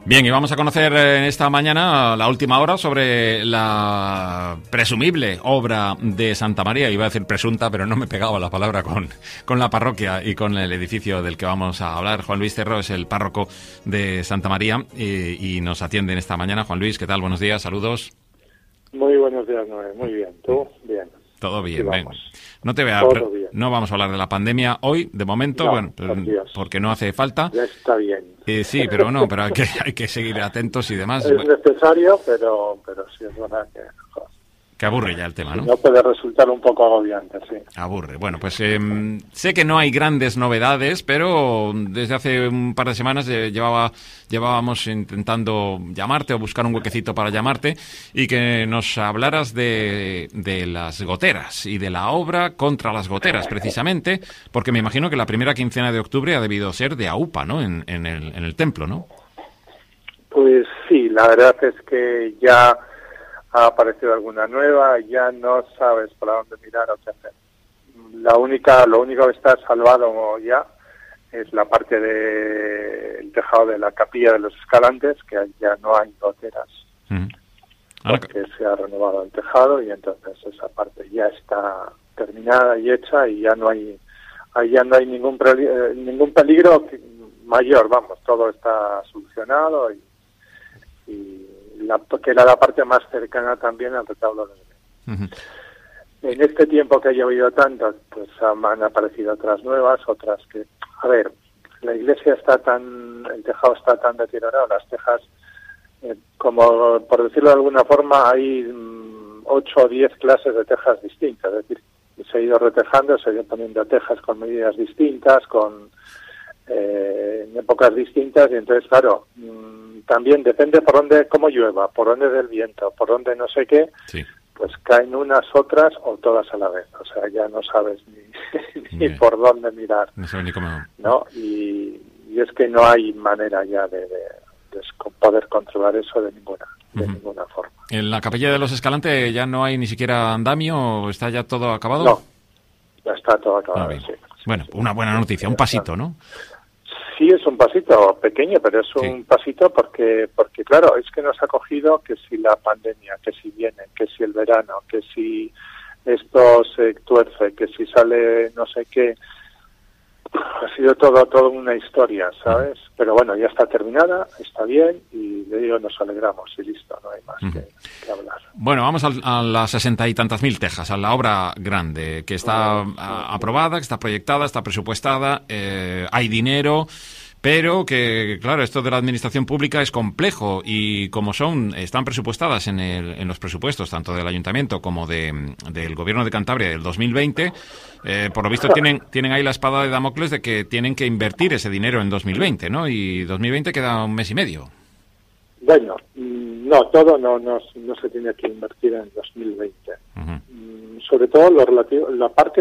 Bien, y vamos a conocer esta mañana la última hora sobre la presumible obra de Santa María. Iba a decir presunta, pero no me pegaba la palabra con la parroquia y con el edificio del que vamos a hablar. Juan Luis Cerro es el párroco de Santa María y nos atiende en esta mañana. Juan Luis, ¿qué tal? Buenos días, saludos. Muy buenos días, Noé. Muy bien. ¿Tú? Bien. Todo bien, sí, ven. No te vea, no vamos a hablar de la pandemia hoy, de momento, no, bueno, porque no hace falta. Ya está bien. Sí, pero hay que seguir atentos y demás. Es necesario, pero sí es verdad que aburre ya el tema, ¿no? No puede resultar un poco agobiante, sí. Aburre. Bueno, pues sé que no hay grandes novedades, pero desde hace un par de semanas llevábamos intentando llamarte o buscar un huequecito para llamarte y que nos hablaras de las goteras y de la obra contra las goteras, precisamente, porque me imagino que la primera quincena de octubre ha debido ser de AUPA, ¿no? En el templo, ¿no? Pues sí, la verdad es que ya ha aparecido alguna nueva, ya no sabes por dónde mirar o qué hacer. Lo único que está salvado ya es la parte del tejado de la capilla de los Escalantes, que ya no hay goteras, porque se ha renovado el tejado y entonces esa parte ya está terminada y hecha y ya no hay ningún peligro mayor, vamos, todo está solucionado y que era la parte más cercana también al retablo de Belén. En este tiempo que ha llovido tanto, pues han aparecido otras nuevas, otras que, a ver, la iglesia el tejado está tan deteriorado, las tejas, como por decirlo de alguna forma, hay 8 o 10 clases de tejas distintas, es decir, se ha ido retejando, se ha ido poniendo tejas con medidas distintas, en épocas distintas, y entonces, claro, también depende por dónde, cómo llueva, por dónde del viento, por dónde no sé qué, sí. Pues caen unas, otras o todas a la vez. O sea, ya no sabes ni por dónde mirar. No sabes ni cómo. ¿No? Y es que no hay manera ya de poder controlar eso de ninguna forma. ¿En la capilla de los Escalantes ya no hay ni siquiera andamio o está ya todo acabado? No, ya está todo acabado, sí. Bueno, una buena noticia, un pasito, ¿no? Sí, es un pasito pequeño, pero es un pasito porque claro, es que nos ha cogido que si la pandemia, que si viene, que si el verano, que si esto se tuerce, que si sale no sé qué. Ha sido todo una historia, ¿sabes? Pero bueno, ya está terminada, está bien y le digo, nos alegramos y listo, no hay más que hablar. Bueno, vamos a las 60 y tantas mil tejas, a la obra grande, que está aprobada, que está proyectada, está presupuestada, hay dinero, pero que, claro, esto de la administración pública es complejo y como están presupuestadas en los presupuestos tanto del Ayuntamiento como del Gobierno de Cantabria del 2020, por lo visto tienen ahí la espada de Damocles de que tienen que invertir ese dinero en 2020, ¿no? Y 2020 queda un mes y medio. Bueno, no, todo no se tiene que invertir en 2020. Sobre todo lo relativo, la parte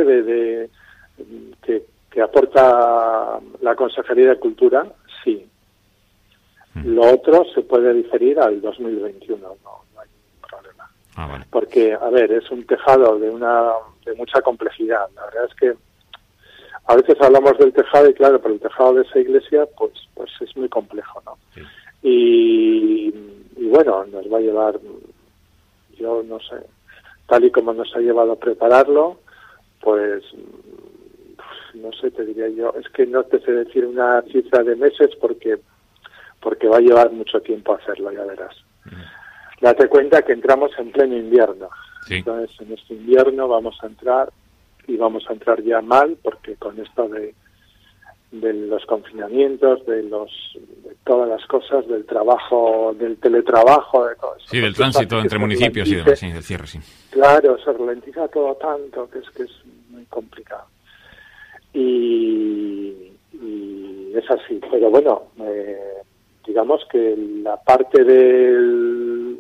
que aporta la Consejería de Cultura, sí. Lo otro se puede diferir al 2021, no hay ningún problema. Vale. Porque, a ver, es un tejado de mucha complejidad. La verdad es que a veces hablamos del tejado y claro, pero el tejado de esa iglesia pues es muy complejo, ¿no? Sí. Y bueno, nos va a llevar, yo no sé, tal y como nos ha llevado a prepararlo, pues no sé, te diría yo, es que no te sé decir una cifra de meses porque va a llevar mucho tiempo hacerlo, ya verás. Date cuenta que entramos en pleno invierno. Sí. Entonces, en este invierno vamos a entrar ya mal, porque con esto de los confinamientos, de todas las cosas, del trabajo, del teletrabajo, de todo eso. Sí, del tránsito entre municipios y demás, sí, del cierre, sí. Claro, se ralentiza todo tanto que es muy complicado. Y es así, pero bueno, digamos que la parte de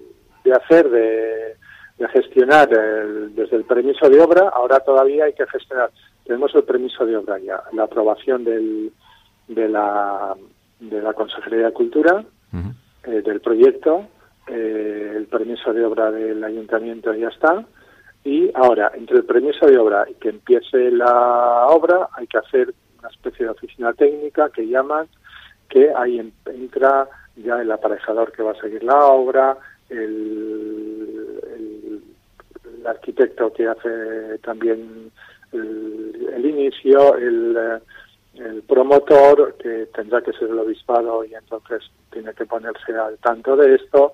gestionar desde el permiso de obra, ahora todavía hay que gestionar. Tenemos el permiso de obra ya, la aprobación de la Consejería de Cultura, del proyecto, el permiso de obra del Ayuntamiento ya está. Y ahora, entre el permiso de obra y que empiece la obra, hay que hacer una especie de oficina técnica que llaman, que ahí entra ya el aparejador que va a seguir la obra, el arquitecto que hace también el inicio, el promotor, que tendrá que ser el obispado y entonces tiene que ponerse al tanto de esto,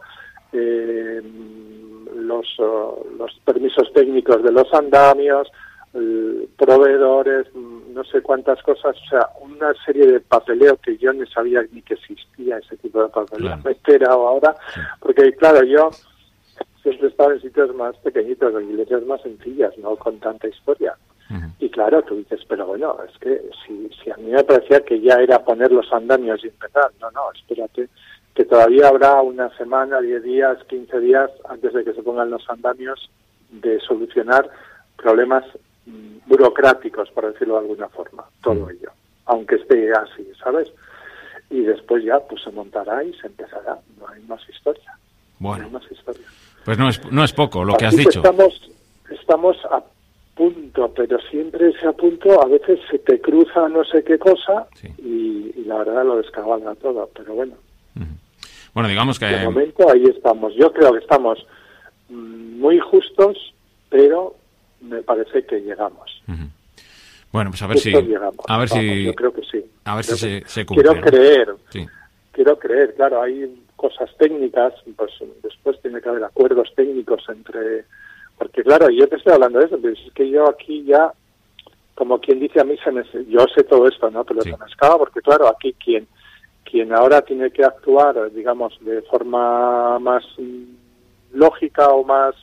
los permisos técnicos de los andamios, proveedores, no sé cuántas cosas, o sea, una serie de papeleo que yo no sabía ni que existía ese tipo de papeleo. Claro. Me he enterado ahora, porque claro, yo siempre he estado en sitios más pequeñitos, en iglesias más sencillas, no con tanta historia. Y claro, tú dices, pero bueno, es que si a mí me parecía que ya era poner los andamios y empezar. No, espérate, que todavía habrá una semana, 10 días, 15 días antes de que se pongan los andamios de solucionar problemas burocráticos, por decirlo de alguna forma, todo ello, aunque esté así, ¿sabes? Y después ya pues se montará y se empezará, no hay más historia. Bueno, no hay más historia. Pues no es poco lo que has Así que dicho. Estamos a punto, pero siempre ese a punto, a veces se te cruza no sé qué cosa y la verdad lo descabalga todo, pero bueno. Bueno, digamos que... De momento ahí estamos. Yo creo que estamos muy justos, pero me parece que llegamos. Bueno, pues a ver si... Llegamos. A ver si... Yo creo que sí. A ver si se cumple. Quiero creer, claro, hay cosas técnicas, pues después tiene que haber acuerdos técnicos entre... Porque claro, yo te estoy hablando de eso, pero es que yo aquí ya, como quien dice a mí, yo sé todo esto, ¿no? Pero se me escapa, porque claro, aquí quien ahora tiene que actuar, digamos, de forma más lógica o más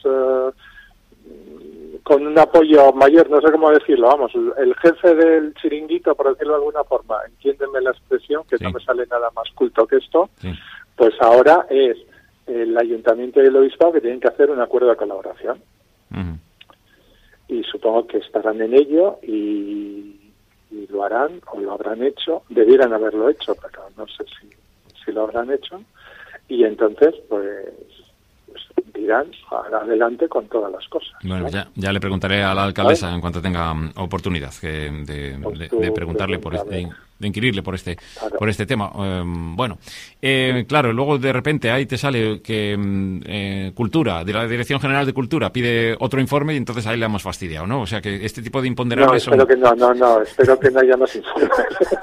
con un apoyo mayor, no sé cómo decirlo, vamos, el jefe del chiringuito, por decirlo de alguna forma, entiéndeme la expresión, que no me sale nada más culto que esto, pues ahora es el ayuntamiento y el obispado que tienen que hacer un acuerdo de colaboración. Y supongo que estarán en ello y lo harán o lo habrán hecho, debieran haberlo hecho, pero no sé si lo habrán hecho, y entonces pues dirán adelante con todas las cosas. Bueno, ¿no? ya le preguntaré a la alcaldesa en cuanto tenga oportunidad de preguntarle de inquirirle por este tema. Bueno, claro, luego de repente ahí te sale que Cultura, de la Dirección General de Cultura, pide otro informe y entonces ahí le hemos fastidiado, ¿no? O sea que este tipo de imponderables espero que no haya más informes.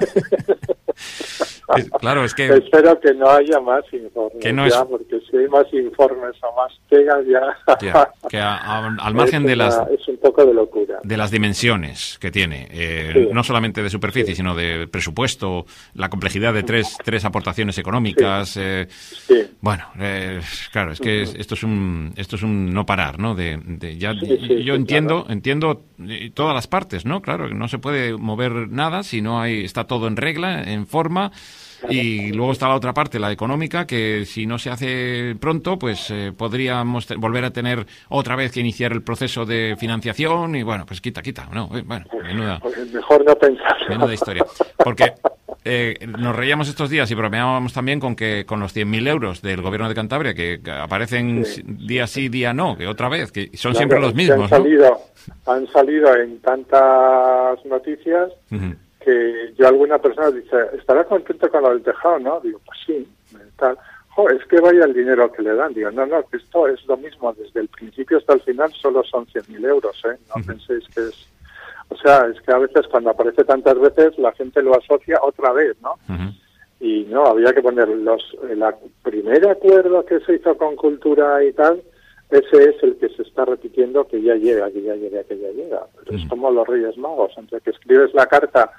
Claro, es que... Espero que no haya más informes, que no porque si hay más informes o más pegas ya... que al margen de las... Es un poco de locura. De las dimensiones que tiene, no solamente de superficie, sino de presupuesto, la complejidad de tres aportaciones económicas... Bueno, claro, es que esto es un no parar, ¿no? Yo entiendo todas las partes, ¿no? Claro, no se puede mover nada si no está todo en regla, en forma... Y luego está la otra parte, la económica, que si no se hace pronto, pues podríamos volver a tener otra vez que iniciar el proceso de financiación y bueno, pues quita, ¿no? Bueno, mejor no pensar. Menuda historia. Porque nos reíamos estos días y bromeábamos también con los 100.000 euros del Gobierno de Cantabria que aparecen día sí, día no, que otra vez, que son siempre los mismos, han salido en tantas noticias que yo alguna persona dice, ¿estará contento con lo del tejado? ¿No? Digo, pues sí, tal. Es que vaya el dinero que le dan. Digo, no, que esto es lo mismo, desde el principio hasta el final solo son 100.000 euros, ¿eh? No penséis que es... O sea, es que a veces cuando aparece tantas veces la gente lo asocia otra vez, ¿no? Y no, había que poner el primer acuerdo que se hizo con Cultura y tal, ese es el que se está repitiendo que ya llega. Pero es como los Reyes Magos, entre que escribes la carta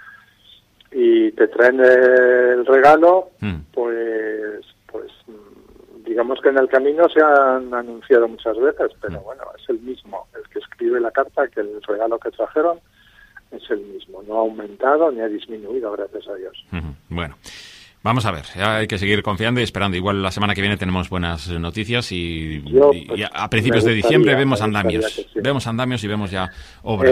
y te traen el regalo, pues digamos que en el camino se han anunciado muchas veces, pero bueno, es el mismo, el que escribe la carta, que el regalo que trajeron es el mismo, no ha aumentado ni ha disminuido, gracias a Dios. Bueno, vamos a ver, ya hay que seguir confiando y esperando. Igual la semana que viene tenemos buenas noticias y a principios de diciembre vemos andamios. Vemos andamios y vemos ya obras.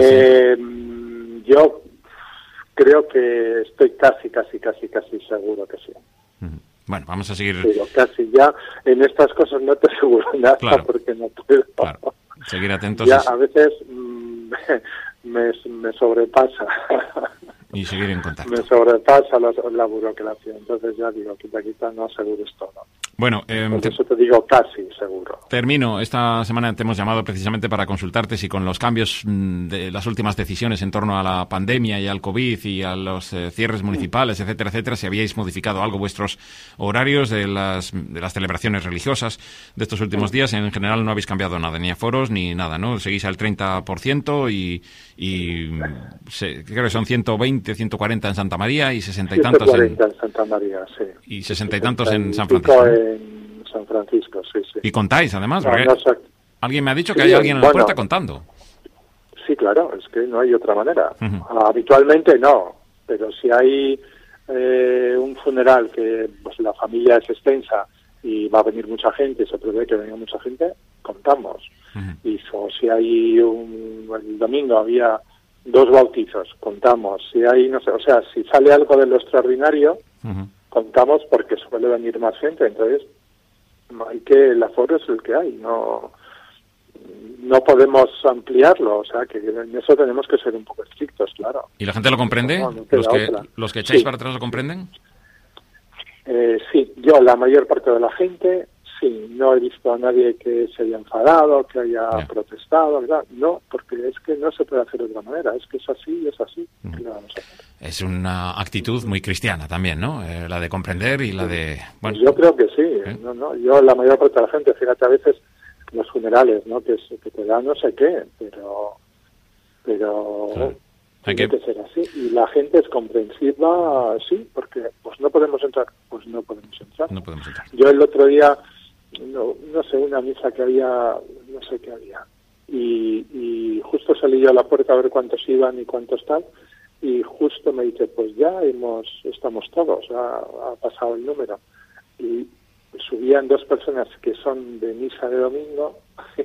Yo creo que estoy casi seguro que sí. Bueno, vamos a seguir... Pero casi ya, en estas cosas no te aseguro nada, porque no puedo. Claro. Seguir atentos. Ya a veces me sobrepasa. Y seguir en contacto. Me sobrepasa la burocracia. Entonces ya digo, quita, no asegures todo. Bueno, por eso te digo casi seguro. Termino. Esta semana te hemos llamado precisamente para consultarte si con los cambios de las últimas decisiones en torno a la pandemia y al COVID y a los cierres municipales, etcétera, etcétera, si habíais modificado algo vuestros horarios de las celebraciones religiosas de estos últimos días. En general no habéis cambiado nada, ni aforos ni nada, ¿no? Seguís al 30% y creo que son 120, 140 en Santa María y 60 y tantos en Santa María, sí. Y 60 y tantos en San Francisco. En San Francisco, sí. Y contáis, además, porque alguien me ha dicho que hay alguien en la puerta contando. Sí, claro, es que no hay otra manera. Habitualmente no, pero si hay un funeral que pues la familia es extensa y va a venir mucha gente, se prevé que venga mucha gente, contamos. Y si hay el domingo había 2 bautizos, contamos. Si hay, no sé, o sea, si sale algo de lo extraordinario, contamos porque suele venir más gente. Entonces, el aforo es el que hay, no podemos ampliarlo, o sea, que en eso tenemos que ser un poco estrictos, claro. ¿Y la gente lo comprende? ¿Los que echáis para atrás lo comprenden? Sí, la mayor parte de la gente, sí, no he visto a nadie que se haya enfadado, que haya protestado, ¿verdad? No, porque es que no se puede hacer de otra manera, es que es así y es así. ¿Qué le vamos a hacer? Es una actitud muy cristiana también, ¿no? La de comprender y la de... Bueno, yo creo que sí, yo la mayor parte de la gente, fíjate, a veces los funerales, ¿no? Que te dan no sé qué, pero claro. Tiene que ser así. Y la gente es comprensiva, sí, porque pues no podemos entrar. Yo el otro día, no sé, una misa que había, no sé qué había, y justo salí yo a la puerta a ver cuántos iban y cuántos tal, y justo me dice, pues ya estamos todos, ha pasado el número. Y subían 2 personas que son de misa de domingo.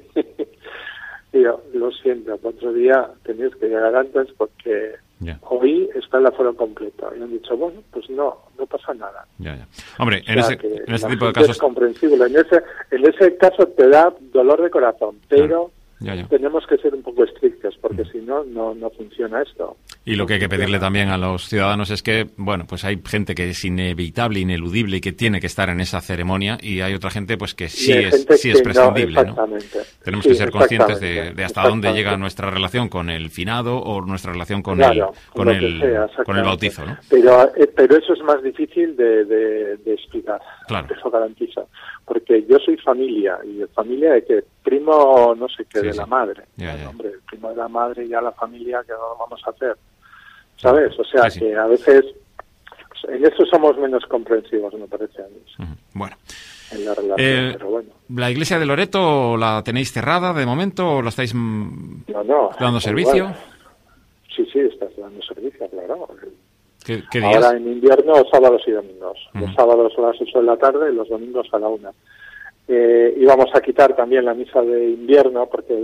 Digo, lo siento, otro día tenéis que llegar antes porque hoy está el aforo completo. Y han dicho, bueno, pues no pasa nada. Ya. Hombre, en ese tipo de casos es comprensible. En ese caso te da dolor de corazón, pero tenemos que ser un poco estrictos porque si no funciona esto. Y lo que hay que pedirle también a los ciudadanos es que, bueno, pues hay gente que es inevitable, ineludible y que tiene que estar en esa ceremonia, y hay otra gente pues que sí es prescindible, ¿no? Tenemos que ser conscientes de hasta dónde llega nuestra relación con el finado o nuestra relación con el bautizo, ¿no? Pero eso es más difícil de explicar. Claro. Eso garantiza. Porque yo soy familia, y familia de que primo no sé qué, de la madre. Hombre, el primo de la madre y ya la familia, ¿qué vamos a hacer? ¿Sabes? O sea, que a veces en eso somos menos comprensivos, me parece a mí. Bueno. En la relación, pero bueno. ¿La iglesia de Loreto la tenéis cerrada de momento o la estáis dando servicio? Igual. Sí, estás dando servicio, claro. ¿Qué días? Ahora en invierno, sábados y domingos. Los sábados a las 8 de la tarde y los domingos a la 1. Íbamos a quitar también la misa de invierno porque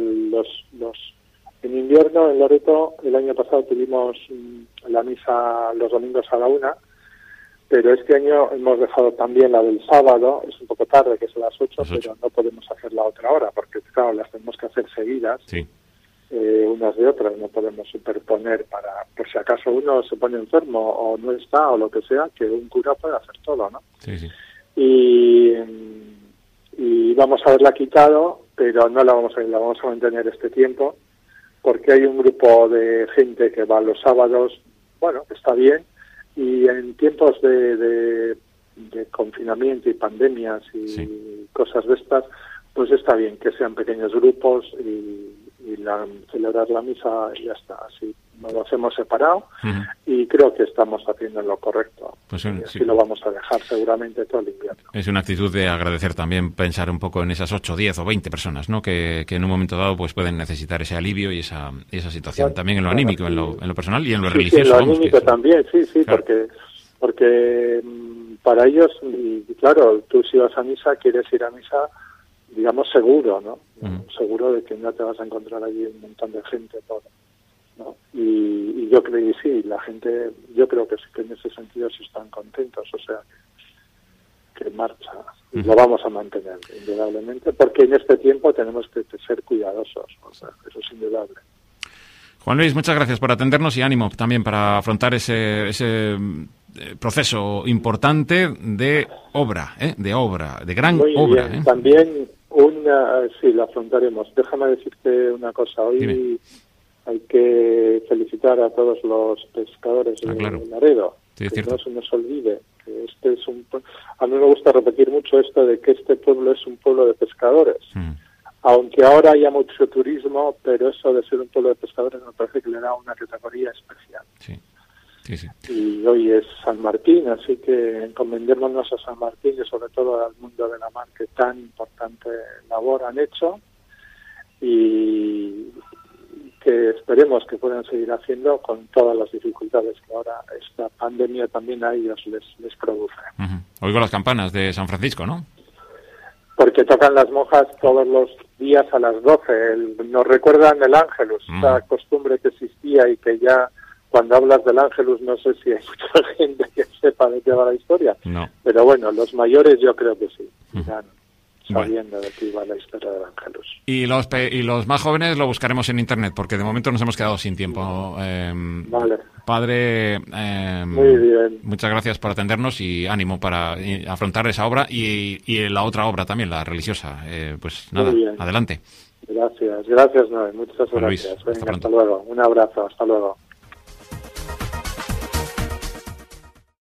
en invierno en Loreto el año pasado tuvimos la misa los domingos a la 1, pero este año hemos dejado también la del sábado, es un poco tarde, que es a las 8, pero no podemos hacer la otra hora porque claro, las tenemos que hacer seguidas. Sí. Unas de otras, no podemos superponer por si acaso uno se pone enfermo o no está o lo que sea, que un cura puede hacer todo, ¿no? Sí. Y vamos a haberla quitado, pero no la vamos a mantener este tiempo, porque hay un grupo de gente que va los sábados, bueno, está bien, y en tiempos de confinamiento y pandemias y cosas de estas, pues está bien que sean pequeños grupos y celebrar la misa y ya está. Así nos hemos separado y creo que estamos haciendo lo correcto. Pues y así lo vamos a dejar seguramente todo el invierno. Es una actitud de agradecer también, pensar un poco en esas 8, 10 o 20 personas, ¿no? Que en un momento dado pues pueden necesitar ese alivio y esa situación. También en lo anímico, en lo personal y en lo religioso. En lo anímico también, sí, claro. porque para ellos, y claro, tú si vas a misa, quieres ir a misa, digamos, seguro, ¿no? Seguro de que no te vas a encontrar allí un montón de gente, todo, ¿no? Y yo creo que sí, la gente, yo creo que sí, que en ese sentido sí están contentos, o sea, que marcha. Y lo vamos a mantener, indudablemente, porque en este tiempo tenemos que ser cuidadosos, o sea, eso es indudable. Juan Luis, muchas gracias por atendernos y ánimo también para afrontar ese proceso importante de obra, de gran Muy obra. Bien. También sí, lo afrontaremos. Déjame decirte una cosa. Hoy Dime. hay que felicitar a todos los pescadores de Laredo. Sí, es que cierto. no se nos olvide que este es a mí me gusta repetir mucho esto de que este pueblo es un pueblo de pescadores. Aunque ahora haya mucho turismo, pero eso de ser un pueblo de pescadores me parece que le da una categoría especial. Sí. Y hoy es San Martín, así que encomendémonos a San Martín y sobre todo al mundo de la mar que tan importante labor han hecho y que esperemos que puedan seguir haciendo con todas las dificultades que ahora esta pandemia también a ellos les produce. Oigo las campanas de San Francisco, ¿no? Porque tocan las monjas todos los días a las 12. Nos recuerdan el Ángelus, esa costumbre que existía y que ya cuando hablas del Ángelus no sé si hay mucha gente que sepa de qué va la historia. No. Pero bueno, los mayores yo creo que sí, irán sabiendo de qué iba la historia del Ángelus. Y los más jóvenes lo buscaremos en Internet, porque de momento nos hemos quedado sin tiempo. Vale. Padre, muy bien. Muchas gracias por atendernos y ánimo para afrontar esa obra y la otra obra también, la religiosa. Pues nada, adelante. Gracias, Noé. Muchas gracias. Luis, Venga, hasta luego. Un abrazo, hasta luego.